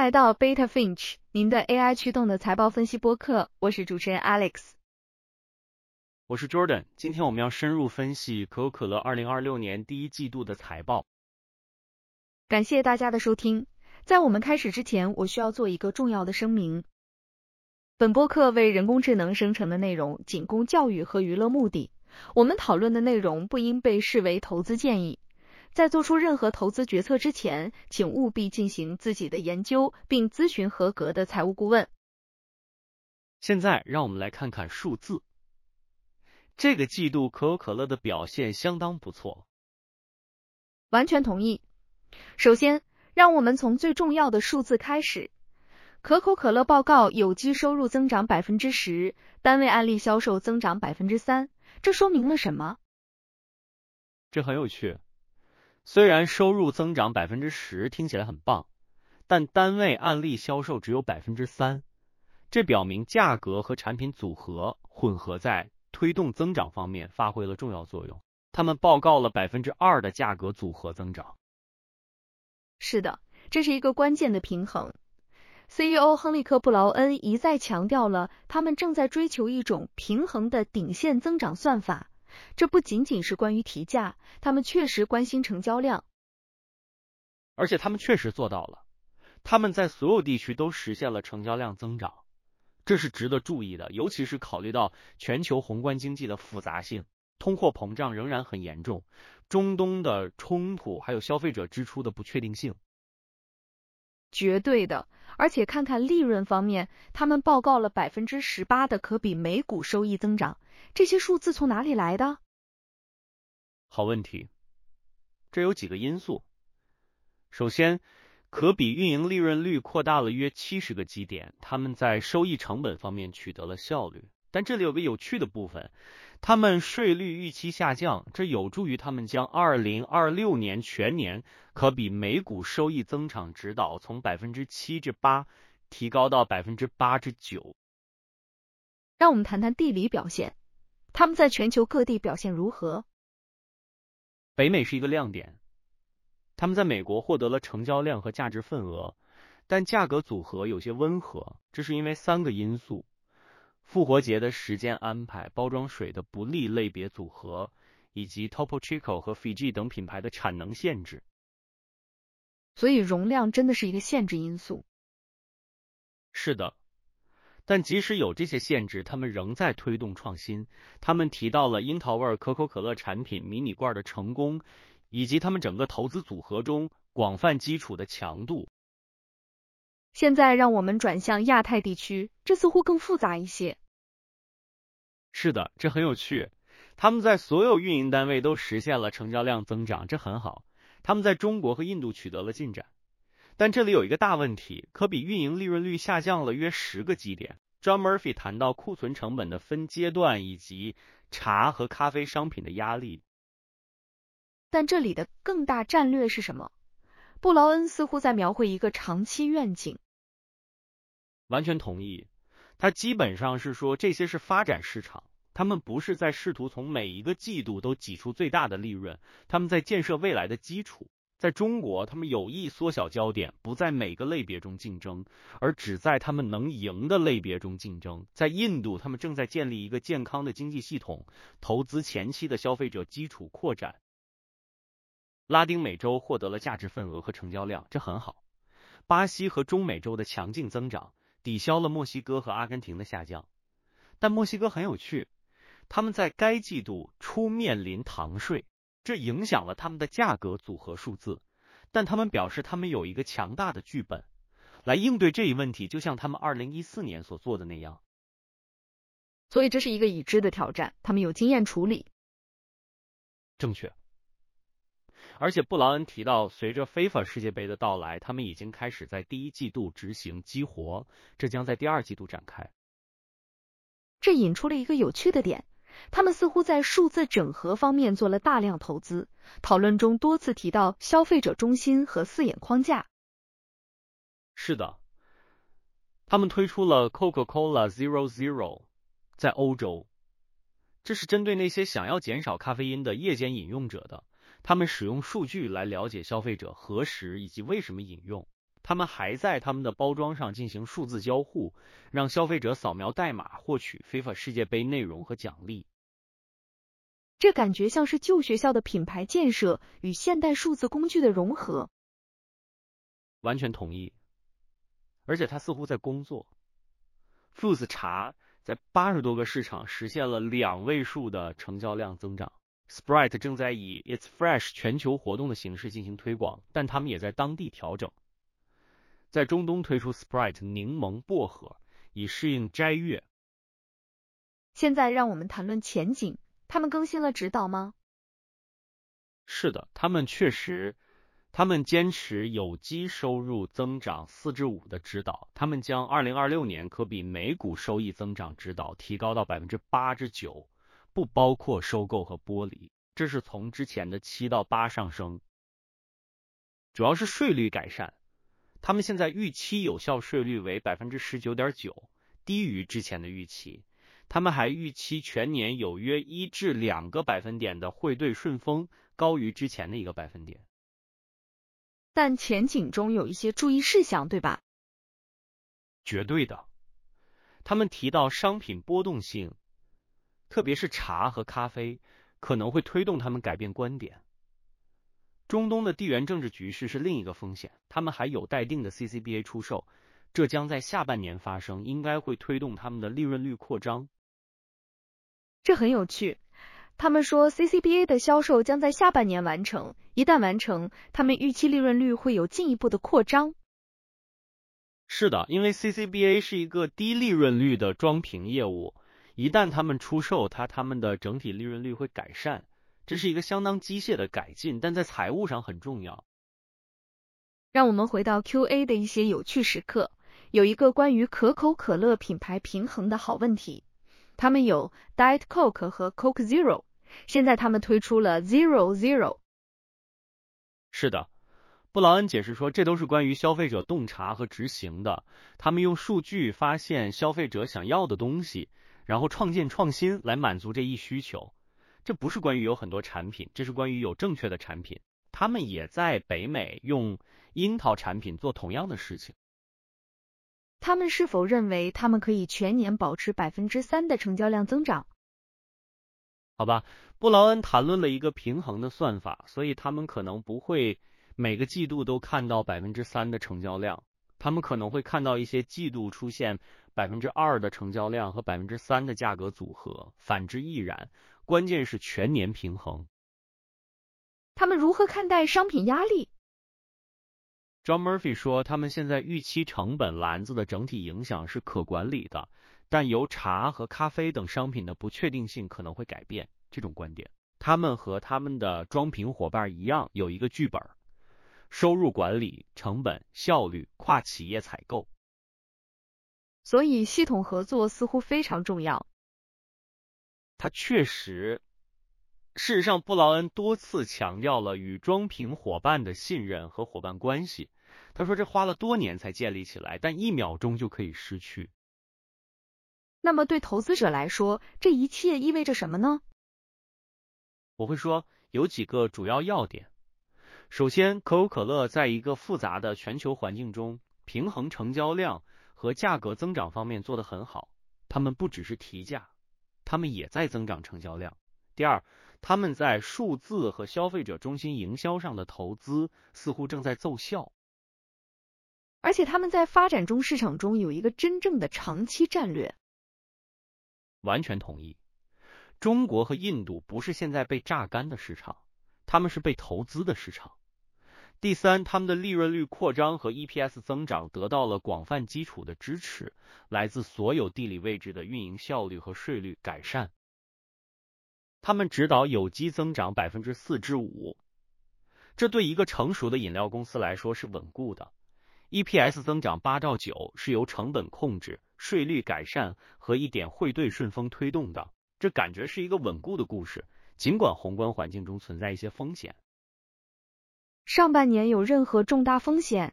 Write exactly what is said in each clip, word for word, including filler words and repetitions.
来到 Beta Finch， 您的 A I 驱动的财报分析播客，我是主持人 Alex。 我是 Jordan， 今天我们要深入分析可口可乐二零二六年第一季度的财报。 感谢大家的收听。在我们开始之前，我需要做一个重要的声明。本播客为人工智能生成的内容仅供教育和娱乐目的，我们讨论的内容不应被视为投资建议。在做出任何投资决策之前，请务必进行自己的研究，并咨询合格的财务顾问。 现在让我们来看看数字。这个季度可口可乐的表现相当不错。 完全同意。首先，让我们从最重要的数字开始。可口可乐报告有机收入增长 百分之十， 单位案例销售增长 百分之三， 这说明了什么？ 这很有趣。虽然收入增长 百分之十 听起来很棒，但单位案例销售只有 百分之三， 这表明价格和产品组合混合在推动增长方面发挥了重要作用。他们报告了 百分之二 的价格组合增长。 是的，这是一个关键的平衡。C E O 亨利克·布劳恩一再强调了他们正在追求一种平衡的顶线增长算法。这不仅仅是关于提价，他们确实关心成交量。 而且他们确实做到了，他们在所有地区都实现了成交量增长，这是值得注意的，尤其是考虑到全球宏观经济的复杂性，通货膨胀仍然很严重，中东的冲突还有消费者支出的不确定性。 绝对的，而且看看利润方面，他们报告了 百分之十八 的可比每股收益增长，这些数字从哪里来的？ 好问题，这有几个因素。首先，可比运营利润率扩大了约七十个基点，他们在收益成本方面取得了效率。但这里有个有趣的部分，他们税率预期下降，这有助于他们将二零二六年全年可比每股收益增长指导从 百分之七 至 八 提高到 百分之八 至 九。 让我们谈谈地理表现，他们在全球各地表现如何？ 北美是一个亮点，他们在美国获得了成交量和价值份额，但价格组合有些温和，这是因为三个因素：复活节的时间安排、包装水的不利类别组合，以及 Topo Chico 和 Fiji 等品牌的产能限制。 所以容量真的是一个限制因素。 是的，但即使有这些限制，他们仍在推动创新。他们提到了樱桃味可口可乐产品迷你罐的成功，以及他们整个投资组合中广泛基础的强度。 现在让我们转向亚太地区，这似乎更复杂一些。 是的，这很有趣。他们在所有运营单位都实现了成交量增长，这很好。他们在中国和印度取得了进展。但这里有一个大问题，可比运营利润率下降了约十个基点。John Murphy 谈到库存成本的分阶段以及茶和咖啡商品的压力。 但这里的更大战略是什么？布劳恩似乎在描绘一个长期愿景。 完全同意，他基本上是说这些是发展市场，他们不是在试图从每一个季度都挤出最大的利润，他们在建设未来的基础。在中国，他们有意缩小焦点，不在每个类别中竞争，而只在他们能赢的类别中竞争。在印度，他们正在建立一个健康的经济系统，投资前期的消费者基础扩展。拉丁美洲获得了价值份额和成交量，这很好。巴西和中美洲的强劲增长抵消了墨西哥和阿根廷的下降。但墨西哥很有趣，他们在该季度初面临糖税，这影响了他们的价格组合数字，但他们表示他们有一个强大的剧本来应对这一问题，就像他们二零一四年所做的那样。 所以这是一个已知的挑战，他们有经验处理。 正确。而且布劳恩提到，随着 FIFA 世界杯的到来，他们已经开始在第一季度执行激活，这将在第二季度展开。 这引出了一个有趣的点，他们似乎在数字整合方面做了大量投资，讨论中多次提到消费者中心和四眼框架。 是的，他们推出了 Coca-Cola Zero Zero， 在欧洲，这是针对那些想要减少咖啡因的夜间饮用者的。他们使用数据来了解消费者何时以及为什么饮用， 他们还在他们的包装上进行数字交互，让消费者扫描代码获取 FIFA 世界杯内容和奖励。 这感觉像是旧学校的品牌建设与现代数字工具的融合。 完全同意。而且它似乎在工作。Fuse 茶在八十多个市场实现了两位数的成交量增长。Sprite 正在以 It's Fresh 全球活动的形式进行推广，但他们也在当地调整。在中东推出 Sprite 柠檬薄荷，以适应斋月。 现在让我们谈论前景，他们更新了指导吗？ 是的，他们确实，他们坚持有机收入增长 百分之四至五 的指导，他们将二零二六年可比每股收益增长指导提高到 百分之八至九， 不包括收购和剥离，这是从之前的七到八上升。主要是税率改善，他们现在预期有效税率为 百分之十九点九， 低于之前的预期。他们还预期全年有约一至两个百分点的汇兑顺风，高于之前的一个百分点。 但前景中有一些注意事项，对吧？ 绝对的。他们提到商品波动性，特别是茶和咖啡，可能会推动他们改变观点。中东的地缘政治局势是另一个风险，他们还有待定的 C C B A 出售，这将在下半年发生，应该会推动他们的利润率扩张。 这很有趣。他们说 C C B A 的销售将在下半年完成，一旦完成，他们预期利润率会有进一步的扩张。 是的，因为 C C B A 是一个低利润率的装瓶业务，一旦他们出售它，他们的整体利润率会改善，这是一个相当机械的改进，但在财务上很重要。 让我们回到 Q A 的一些有趣时刻，有一个关于可口可乐品牌平衡的好问题。他们有 Diet Coke 和 Coke Zero， 现在他们推出了 Zero Zero。 是的，布劳恩解释说，这都是关于消费者洞察和执行的，他们用数据发现消费者想要的东西，然后创建创新来满足这一需求。这不是关于有很多产品，这是关于有正确的产品。他们也在北美用樱桃产品做同样的事情。 他们是否认为他们可以全年保持 百分之三 的成交量增长？ 好吧，布劳恩谈论了一个平衡的算法，所以他们可能不会每个季度都看到 百分之三 的成交量，他们可能会看到一些季度出现 百分之二 的成交量和 百分之三 的价格组合，反之亦然，关键是全年平衡。 他们如何看待商品压力？ John Murphy 说，他们现在预期成本篮子的整体影响是可管理的，但由茶和咖啡等商品的不确定性可能会改变这种观点。他们和他们的装瓶伙伴一样，有一个剧本：收入管理、成本、效率、跨企业采购。 所以系统合作似乎非常重要。 他确实，事实上布劳恩多次强调了与装瓶伙伴的信任和伙伴关系。他说这花了多年才建立起来，但一秒钟就可以失去。 那么对投资者来说，这一切意味着什么呢？ 我会说有几个主要要点。首先，可口可乐在一个复杂的全球环境中，平衡成交量和价格增长方面做得很好。他们不只是提价，他们也在增长成交量。第二，他们在数字和消费者中心营销上的投资似乎正在奏效。 而且他们在发展中市场中有一个真正的长期战略。 完全同意。中国和印度不是现在被榨干的市场，他们是被投资的市场。第三，他们的利润率扩张和 E P S 增长得到了广泛基础的支持，来自所有地理位置的运营效率和税率改善。他们指导有机增长 百分之四至五， 这对一个成熟的饮料公司来说是稳固的。E P S 增长八到九是由成本控制、税率改善和一点汇兑顺风推动的，这感觉是一个稳固的故事，尽管宏观环境中存在一些风险。 上半年有任何重大风险？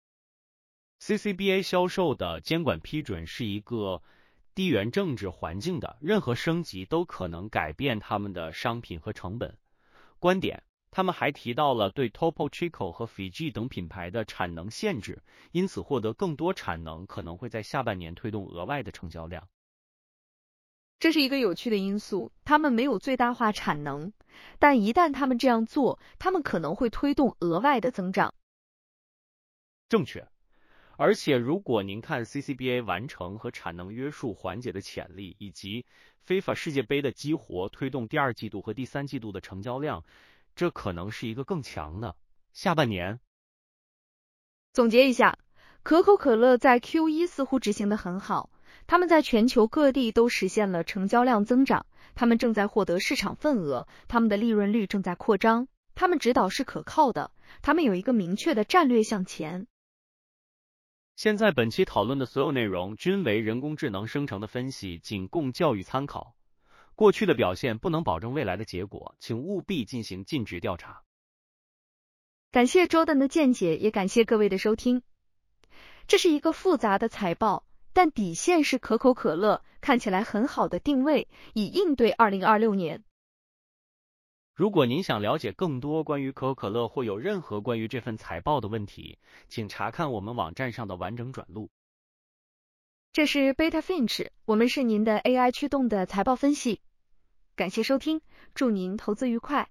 C C B A 销售的监管批准是一个地缘政治环境的，任何升级都可能改变他们的商品和成本。观点， 他们还提到了对 Topo Chico 和 Fiji 等品牌的产能限制，因此获得更多产能可能会在下半年推动额外的成交量。 这是一个有趣的因素，他们没有最大化产能，但一旦他们这样做，他们可能会推动额外的增长。 正确。而且如果您看 C C B A 完成和产能约束缓解的潜力，以及 FIFA 世界杯的激活推动第二季度和第三季度的成交量，这可能是一个更强的下半年。 总结一下，可口可乐在 Q 一 似乎执行得很好，他们在全球各地都实现了成交量增长，他们正在获得市场份额，他们的利润率正在扩张，他们指导是可靠的，他们有一个明确的战略向前。 现在本期讨论的所有内容均为人工智能生成的分析，仅供教育参考。过去的表现不能保证未来的结果，请务必进行尽职调查。 感谢 Jordan 的见解，也感谢各位的收听。这是一个复杂的财报，但底线是可口可乐看起来很好的定位，以应对二零二六年。 如果您想了解更多关于可口可乐或有任何关于这份财报的问题，请查看我们网站上的完整转录。 这是 Beta Finch， 我们是您的 A I 驱动的财报分析。感谢收听，祝您投资愉快。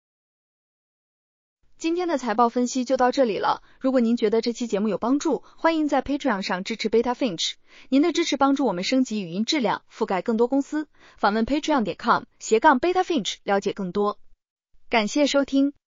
今天的财报分析就到这里了。如果您觉得这期节目有帮助，欢迎在 Patreon 上支持 Beta Finch。您的支持帮助我们升级语音质量，覆盖更多公司。访问 patreon 点 com 斜杠 Beta Finch 了解更多。感谢收听。